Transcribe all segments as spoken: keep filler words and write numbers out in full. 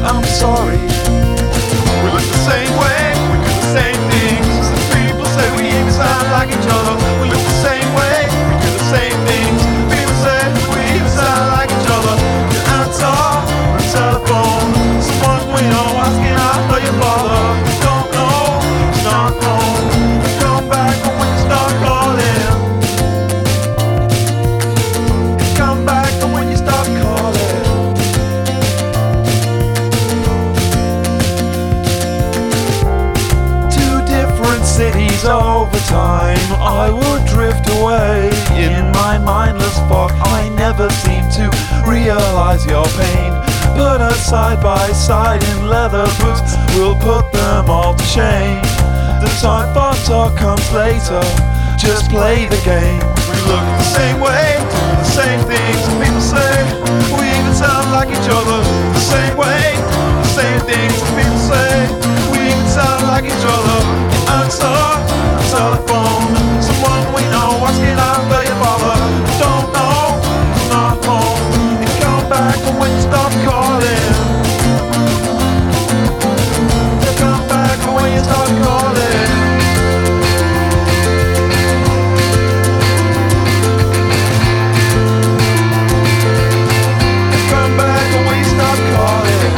I'm sorry. We look the same way, we do the same things. People say we even sound like each other. We look the same way, we do the same things. People say we even sound like each other. You answer the telephone, someone we know asking after your father. You don't know, you're not home. You come back when you start calling. You come back when you start calling. Two different cities over time, I would drift away in my mindless fog. I never seem to realize your pain. Put us side by side in leather boots, we'll put them all to shame. The time for talk comes later, just play the game. We look the same way, do the same things. People say we even sound like each other. The same way, do the same things. People say we even sound like each other. You answer the telephone, someone we know asking after your father. You don't know, you're not home. You come back when you stop calling. You come back when you stop calling. You come back when you stop calling.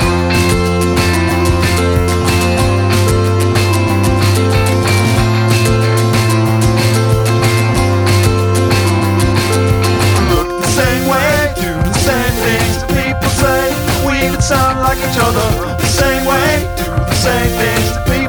Look the same way, do the same things. The people say we even sound like each other. The same way, do the same things. The people